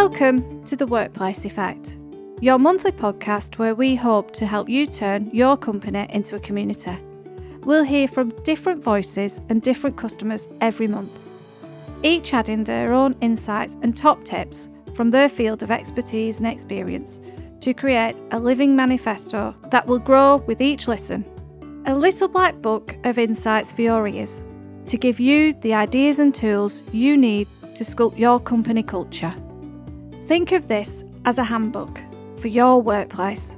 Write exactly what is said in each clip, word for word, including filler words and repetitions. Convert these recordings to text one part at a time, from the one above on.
Welcome to The Workplace Effect, your monthly podcast where we hope to help you turn your company into a community. We'll hear from different voices and different customers every month, each adding their own insights and top tips from their field of expertise and experience to create a living manifesto that will grow with each listen. A little black book of insights for your ears to give you the ideas and tools you need to sculpt your company culture. Think of this as a handbook for your workplace.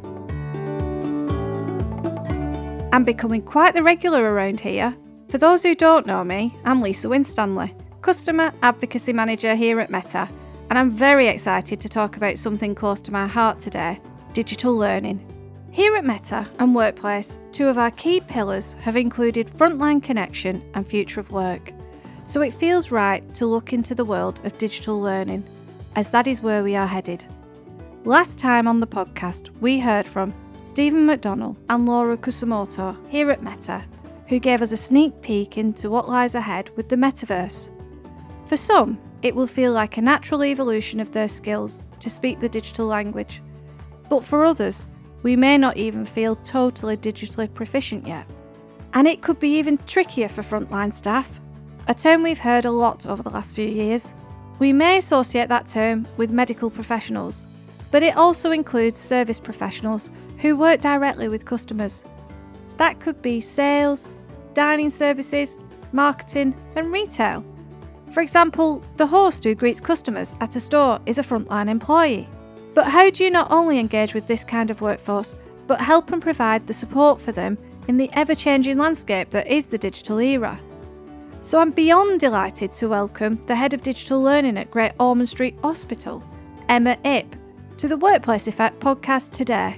I'm becoming quite the regular around here. For those who don't know me, I'm Lisa Winstanley, Customer Advocacy Manager here at Meta, and I'm very excited to talk about something close to my heart today, digital learning. Here at Meta and Workplace, two of our key pillars have included frontline connection and future of work. So it feels right to look into the world of digital learning, as that is where we are headed. Last time on the podcast, we heard from Stephen McDonnell and Laura Kusamoto here at Meta, who gave us a sneak peek into what lies ahead with the metaverse. For some, it will feel like a natural evolution of their skills to speak the digital language. But for others, we may not even feel totally digitally proficient yet. And it could be even trickier for frontline staff, a term we've heard a lot over the last few years. We may associate that term with medical professionals, but it also includes service professionals who work directly with customers. That could be sales, dining services, marketing, and retail. For example, the host who greets customers at a store is a frontline employee. But how do you not only engage with this kind of workforce, but help and provide the support for them in the ever-changing landscape that is the digital era? So I'm beyond delighted to welcome the Head of Digital Learning at Great Ormond Street Hospital, Emma Ip, to the Workplace Effect podcast today.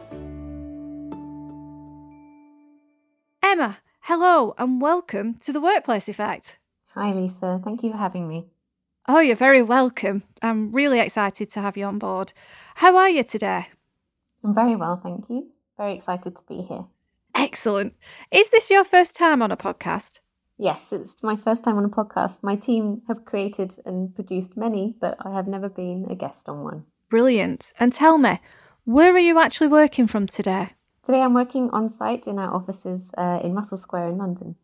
Emma, hello and welcome to the Workplace Effect. Hi Lisa, thank you for having me. Oh, you're very welcome. I'm really excited to have you on board. How are you today? I'm very well, thank you. Very excited to be here. Excellent. Is this your first time on a podcast? Yes, it's my first time on a podcast. My team have created and produced many, but I have never been a guest on one. Brilliant. And tell me, where are you actually working from today? Today I'm working on site in our offices uh, in Russell Square in London.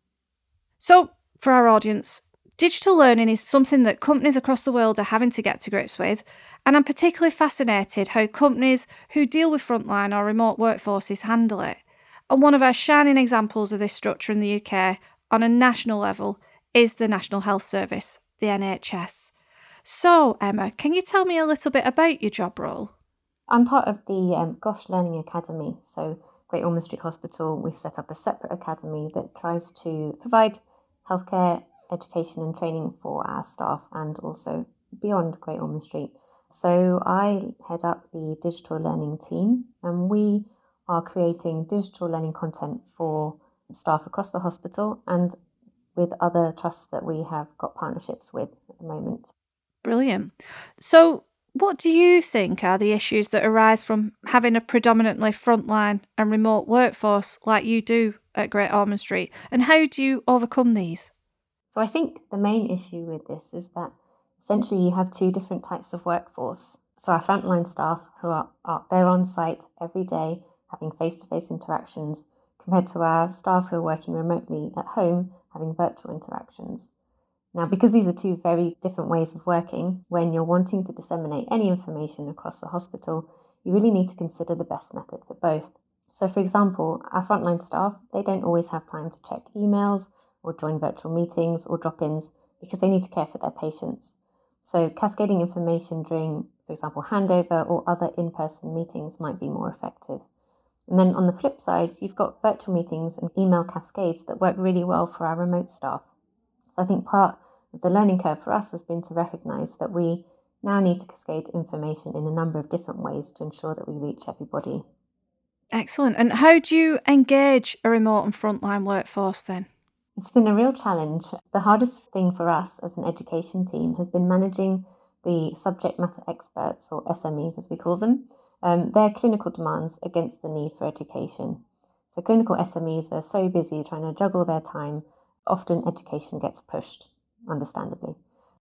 So, for our audience, digital learning is something that companies across the world are having to get to grips with, and I'm particularly fascinated how companies who deal with frontline or remote workforces handle it. And one of our shining examples of this structure in the U K on a national level is the National Health Service, the N H S. So, Emma, can you tell me a little bit about your job role? I'm part of the um, Gosh Learning Academy. So, Great Ormond Street Hospital, we've set up a separate academy that tries to provide healthcare education and training for our staff and also beyond Great Ormond Street. So, I head up the digital learning team, and we are creating digital learning content for staff across the hospital and with other trusts that we have got partnerships with at the moment. Brilliant. So what do you think are the issues that arise from having a predominantly frontline and remote workforce like you do at Great Ormond Street, and how do you overcome these? So I think the main issue with this is that essentially you have two different types of workforce. So our frontline staff who are, are they're on site every day having face-to-face interactions, compared to our staff who are working remotely at home, having virtual interactions. Now, because these are two very different ways of working, when you're wanting to disseminate any information across the hospital, you really need to consider the best method for both. So, for example, our frontline staff, they don't always have time to check emails or join virtual meetings or drop-ins because they need to care for their patients. So, cascading information during, for example, handover or other in-person meetings might be more effective. And then on the flip side, you've got virtual meetings and email cascades that work really well for our remote staff. So I think part of the learning curve for us has been to recognise that we now need to cascade information in a number of different ways to ensure that we reach everybody. Excellent. And how do you engage a remote and frontline workforce then? It's been a real challenge. The hardest thing for us as an education team has been managing the subject matter experts, or S M Es as we call them, um, their clinical demands against the need for education. So clinical S M Es are so busy trying to juggle their time, often education gets pushed, understandably.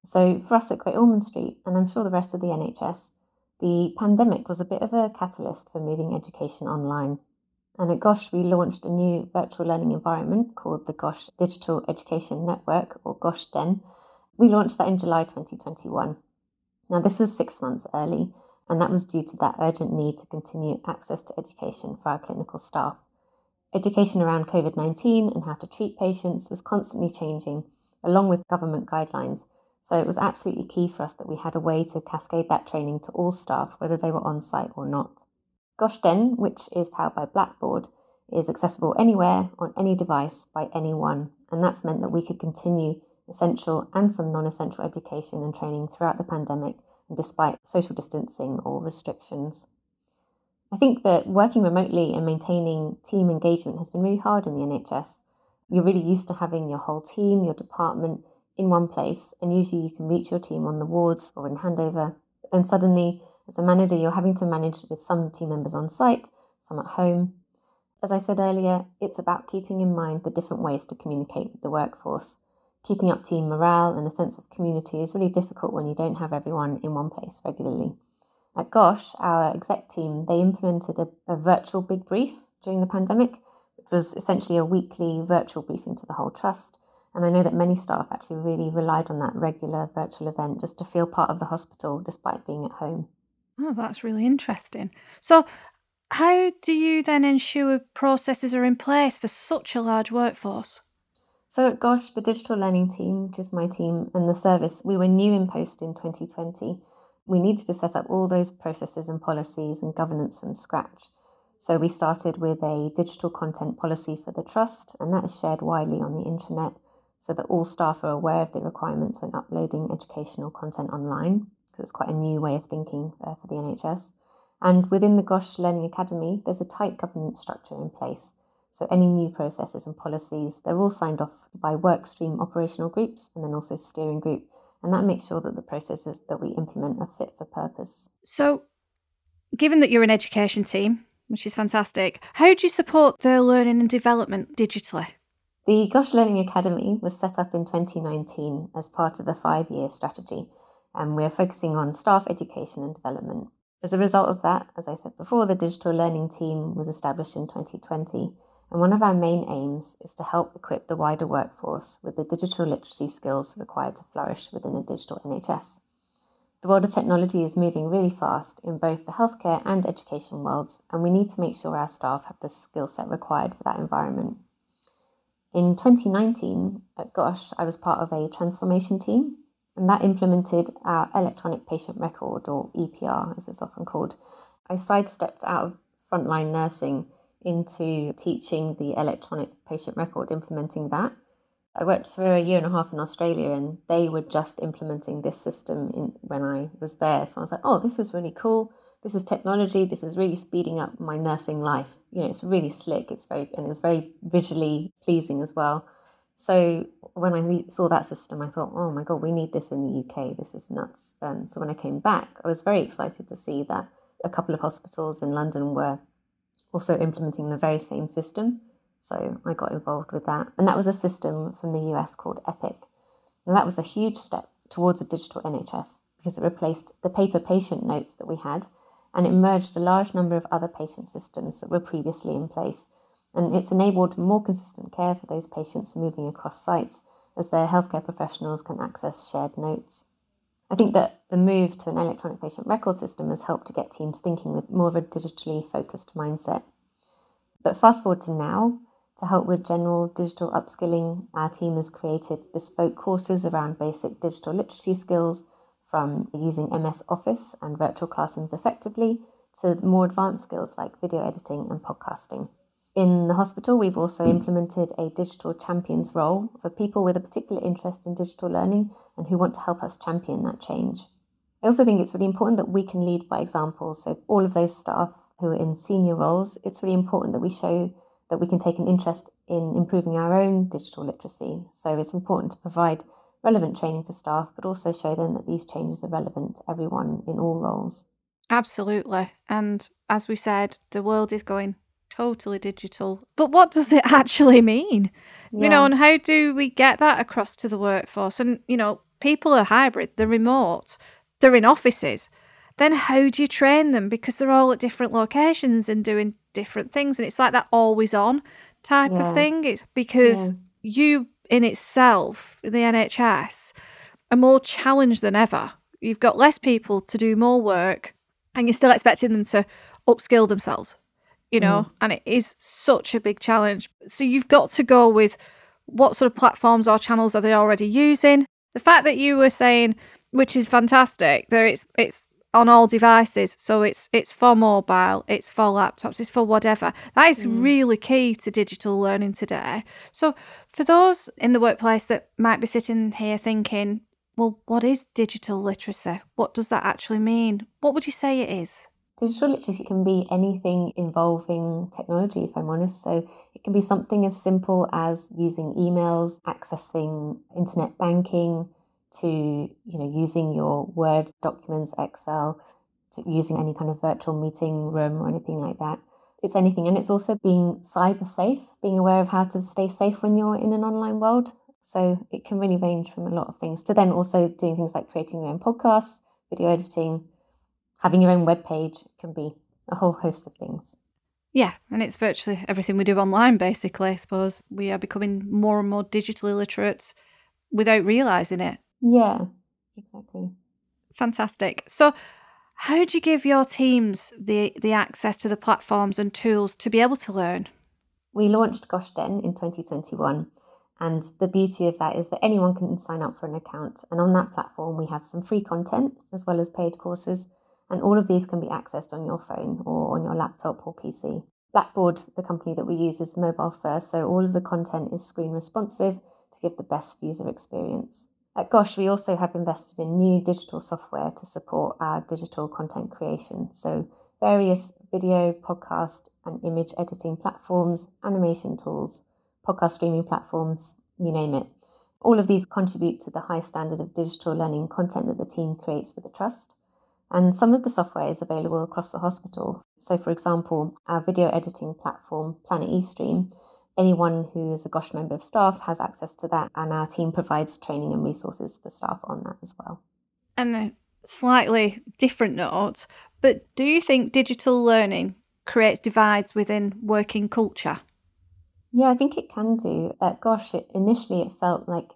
So for us at Great Ormond Street, and I'm sure the rest of the N H S, the pandemic was a bit of a catalyst for moving education online. And at GOSH, we launched a new virtual learning environment called the GOSH Digital Education Network, or GOSH D E N. We launched that in July twenty twenty-one. Now, this was six months early, and that was due to that urgent need to continue access to education for our clinical staff. Education around COVID nineteen and how to treat patients was constantly changing, along with government guidelines. So it was absolutely key for us that we had a way to cascade that training to all staff, whether they were on site or not. GOSH D E N, which is powered by Blackboard, is accessible anywhere, on any device, by anyone. And that's meant that we could continue essential and some non-essential education and training throughout the pandemic, and despite social distancing or restrictions. I think that working remotely and maintaining team engagement has been really hard in the N H S. You're really used to having your whole team, your department, in one place, and usually you can reach your team on the wards or in handover. But then suddenly, as a manager, you're having to manage with some team members on site, some at home. As I said earlier, it's about keeping in mind the different ways to communicate with the workforce. Keeping up team morale and a sense of community is really difficult when you don't have everyone in one place regularly. At GOSH, our exec team, they implemented a, a virtual big brief during the pandemic, which was essentially a weekly virtual briefing to the whole trust. And I know that many staff actually really relied on that regular virtual event just to feel part of the hospital despite being at home. Oh, that's really interesting. So how do you then ensure processes are in place for such a large workforce? So at GOSH, the digital learning team, which is my team, and the service, we were new in post in twenty twenty. We needed to set up all those processes and policies and governance from scratch. So we started with a digital content policy for the trust, and that is shared widely on the intranet so that all staff are aware of the requirements when uploading educational content online, because it's quite a new way of thinking uh, for the N H S. And within the GOSH Learning Academy, there's a tight governance structure in place. So any new processes and policies, they're all signed off by work stream operational groups and then also steering group. And that makes sure that the processes that we implement are fit for purpose. So given that you're an education team, which is fantastic, how do you support their learning and development digitally? The GOSH Learning Academy was set up in twenty nineteen as part of a five-year strategy, and we're focusing on staff education and development. As a result of that, as I said before, the digital learning team was established in twenty twenty, and one of our main aims is to help equip the wider workforce with the digital literacy skills required to flourish within a digital N H S. The world of technology is moving really fast in both the healthcare and education worlds, and we need to make sure our staff have the skill set required for that environment. In twenty nineteen, at GOSH, I was part of a transformation team, and that implemented our electronic patient record, or E P R as it's often called. I sidestepped out of frontline nursing into teaching the electronic patient record, implementing that. I worked for a year and a half in Australia, and they were just implementing this system in, when I was there. So I was like, oh, this is really cool. This is technology. This is really speeding up my nursing life. You know, it's really slick. It's very, and it's very visually pleasing as well. So when I saw that system, I thought, oh my God, we need this in the U K. This is nuts. Um, so when I came back, I was very excited to see that a couple of hospitals in London were also implementing the very same system. So I got involved with that. And that was a system from the U S called Epic. And that was a huge step towards a digital N H S because it replaced the paper patient notes that we had, and it merged a large number of other patient systems that were previously in place. And it's enabled more consistent care for those patients moving across sites as their healthcare professionals can access shared notes. I think that the move to an electronic patient record system has helped to get teams thinking with more of a digitally focused mindset. But fast forward to now, to help with general digital upskilling, our team has created bespoke courses around basic digital literacy skills, from using M S Office and virtual classrooms effectively to more advanced skills like video editing and podcasting. In the hospital, we've also implemented a digital champions role for people with a particular interest in digital learning and who want to help us champion that change. I also think it's really important that we can lead by example. So all of those staff who are in senior roles, it's really important that we show that we can take an interest in improving our own digital literacy. So it's important to provide relevant training to staff, but also show them that these changes are relevant to everyone in all roles. Absolutely. And as we said, the world is going totally digital. But what does it actually mean? Yeah. You know, and how do we get that across to the workforce? And, you know, people are hybrid, they're remote, they're in offices. Then how do you train them? Because they're all at different locations and doing different things. And it's like that always on type Yeah. of thing. It's because Yeah. you in itself, the N H S, are more challenged than ever. You've got less people to do more work and you're still expecting them to upskill themselves, you know, Mm. and it is such a big challenge. So you've got to go with what sort of platforms or channels are they already using. The fact that you were saying, which is fantastic, that it's it's on all devices, so it's it's for mobile, it's for laptops, it's for whatever. That is Mm. really key to digital learning today. So for those in the workplace that might be sitting here thinking, well, what is digital literacy? What does that actually mean? What would you say it is? Digital literacy can be anything involving technology, if I'm honest. So it can be something as simple as using emails, accessing internet banking, to you know using your Word documents, Excel, to using any kind of virtual meeting room or anything like that. It's anything, and it's also being cyber safe, being aware of how to stay safe when you're in an online world. So it can really range from a lot of things to then also doing things like creating your own podcasts, video editing, having your own web page. Can be a whole host of things. Yeah, and it's virtually everything we do online, basically, I suppose. We are becoming more and more digitally literate without realising it. Yeah, exactly. Fantastic. So how do you give your teams the, the access to the platforms and tools to be able to learn? We launched GoshDen in twenty twenty-one, and the beauty of that is that anyone can sign up for an account. And on that platform, we have some free content as well as paid courses, and all of these can be accessed on your phone or on your laptop or P C. Blackboard, the company that we use, is mobile first, so all of the content is screen responsive to give the best user experience. At Gosh, we also have invested in new digital software to support our digital content creation. So various video, podcast and image editing platforms, animation tools, podcast streaming platforms, you name it. All of these contribute to the high standard of digital learning content that the team creates for the Trust. And some of the software is available across the hospital. So for example, our video editing platform, Planet eStream, anyone who is a Gosh member of staff has access to that, and our team provides training and resources for staff on that as well. And a slightly different note, but do you think digital learning creates divides within working culture? Yeah, I think it can do. At Gosh, it, initially it felt like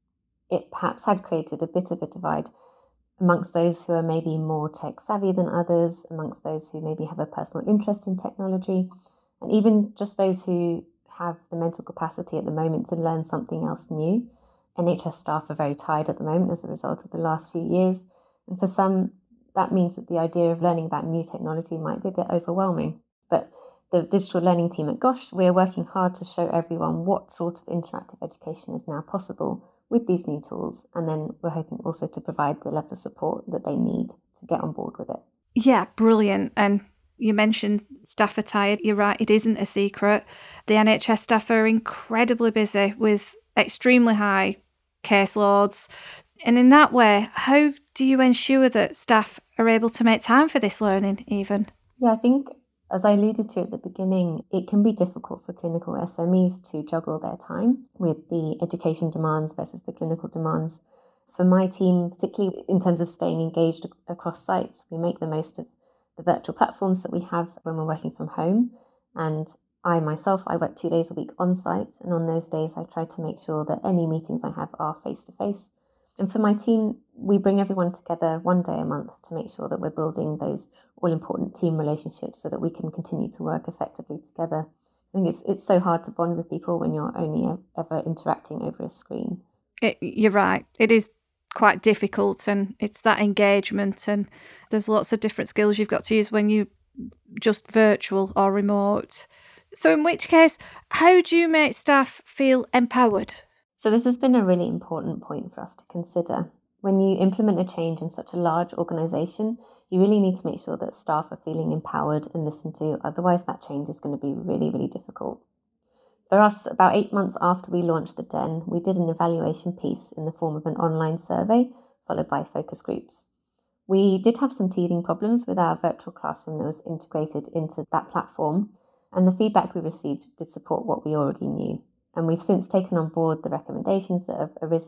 it perhaps had created a bit of a divide amongst those who are maybe more tech savvy than others, amongst those who maybe have a personal interest in technology, and even just those who have the mental capacity at the moment to learn something else new. N H S staff are very tired at the moment as a result of the last few years. And for some, that means that the idea of learning about new technology might be a bit overwhelming. But the digital learning team at Gosh, we're working hard to show everyone what sort of interactive education is now possible with these new tools. And then we're hoping also to provide the level of support that they need to get on board with it. Yeah, brilliant. And you mentioned staff are tired. You're right, it isn't a secret. The N H S staff are incredibly busy with extremely high caseloads. And in that way, how do you ensure that staff are able to make time for this learning even? Yeah, I think, as I alluded to at the beginning, it can be difficult for clinical S M Es to juggle their time with the education demands versus the clinical demands. For my team, particularly in terms of staying engaged across sites, we make the most of the virtual platforms that we have when we're working from home. And I myself, I work two days a week on site. And on those days, I try to make sure that any meetings I have are face-to-face. And for my team, we bring everyone together one day a month to make sure that we're building those all-important team relationships so that we can continue to work effectively together. I think it's it's so hard to bond with people when you're only ever interacting over a screen. It, you're right. It is quite difficult, and it's that engagement, and there's lots of different skills you've got to use when you just virtual or remote. So in which case, how do you make staff feel empowered? So this has been a really important point for us to consider. When you implement a change in such a large organisation, you really need to make sure that staff are feeling empowered and listened to, otherwise that change is going to be really, really difficult. For us, about eight months after we launched the Den, we did an evaluation piece in the form of an online survey, followed by focus groups. We did have some teething problems with our virtual classroom that was integrated into that platform, and the feedback we received did support what we already knew. And we've since taken on board the recommendations that have arisen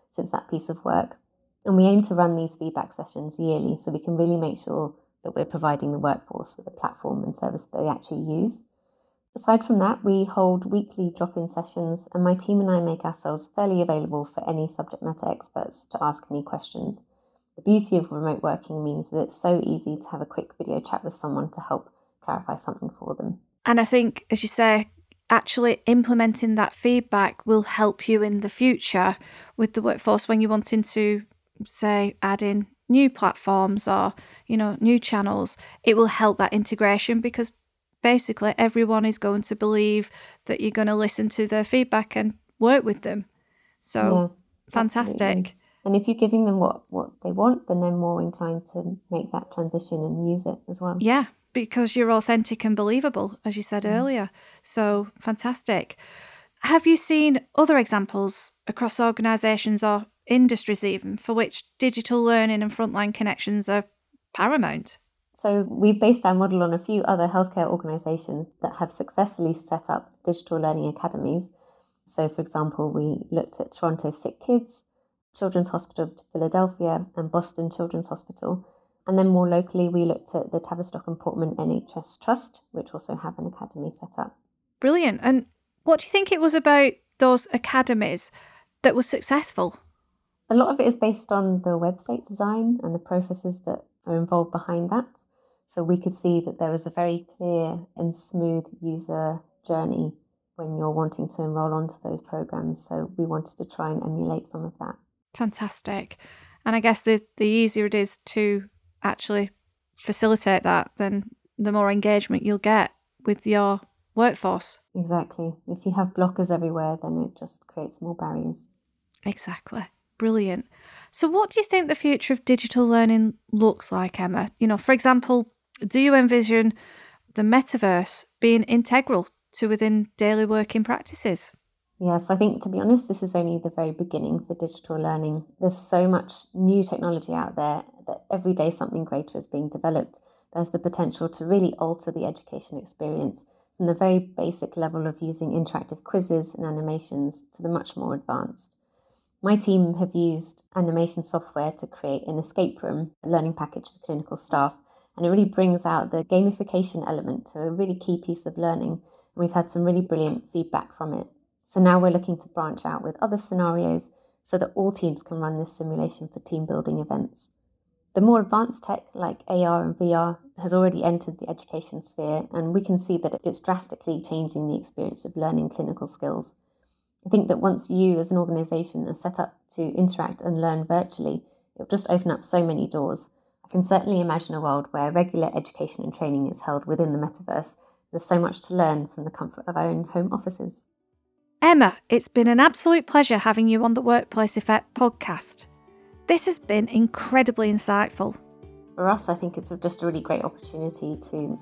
since that piece of work. And we aim to run these feedback sessions yearly so we can really make sure that we're providing the workforce with a platform and service that they actually use. Aside from that, we hold weekly drop-in sessions, and my team and I make ourselves fairly available for any subject matter experts to ask any questions. The beauty of remote working means that it's so easy to have a quick video chat with someone to help clarify something for them. And I think, as you say, actually implementing that feedback will help you in the future with the workforce when you're wanting to, say, add in new platforms or, you know, new channels. It will help that integration because basically everyone is going to believe that you're going to listen to their feedback and work with them. So yeah, fantastic. Absolutely. And if you're giving them what, what they want, then they're more inclined to make that transition and use it as well. Yeah, because you're authentic and believable, as you said mm. earlier. So fantastic. Have you seen other examples across organisations or industries even for which digital learning and frontline connections are paramount? So we've based our model on a few other healthcare organisations that have successfully set up digital learning academies. So, for example, we looked at Toronto Sick Kids, Children's Hospital of Philadelphia and Boston Children's Hospital. And then more locally, we looked at the Tavistock and Portman N H S Trust, which also have an academy set up. Brilliant. And what do you think it was about those academies that was successful? A lot of it is based on the website design and the processes that are involved behind that. So we could see that there was a very clear and smooth user journey when you're wanting to enroll onto those programs. So we wanted to try and emulate some of that. Fantastic. And I guess the, the easier it is to actually facilitate that, then the more engagement you'll get with your workforce. Exactly. If you have blockers everywhere, then it just creates more barriers. Exactly. Brilliant. So what do you think the future of digital learning looks like, Emma? You know, for example, do you envision the metaverse being integral to within daily working practices? Yes, I think, to be honest, this is only the very beginning for digital learning. There's so much new technology out there that every day something greater is being developed. There's the potential to really alter the education experience from the very basic level of using interactive quizzes and animations to the much more advanced. My team have used animation software to create an escape room, a learning package for clinical staff, and it really brings out the gamification element to a really key piece of learning, and we've had some really brilliant feedback from it. So now we're looking to branch out with other scenarios so that all teams can run this simulation for team building events. The more advanced tech like A R and V R has already entered the education sphere, and we can see that it's drastically changing the experience of learning clinical skills. I think that once you as an organisation are set up to interact and learn virtually, it'll just open up so many doors. I can certainly imagine a world where regular education and training is held within the metaverse. There's so much to learn from the comfort of our own home offices. Emma, it's been an absolute pleasure having you on the Workplace Effect podcast. This has been incredibly insightful. For us, I think it's just a really great opportunity to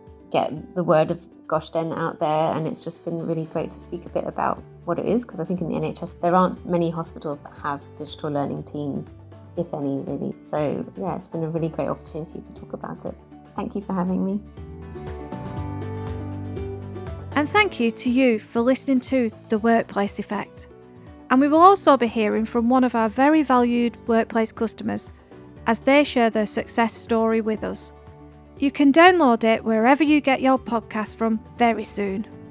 get the word of GoshDen out there, and it's just been really great to speak a bit about what it is, because I think in the N H S there aren't many hospitals that have digital learning teams, if any, really. So yeah, it's been a really great opportunity to talk about it. Thank you for having me. And thank you to you for listening to The Workplace Effect. And we will also be hearing from one of our very valued workplace customers as they share their success story with us. You can download it wherever you get your podcast from very soon.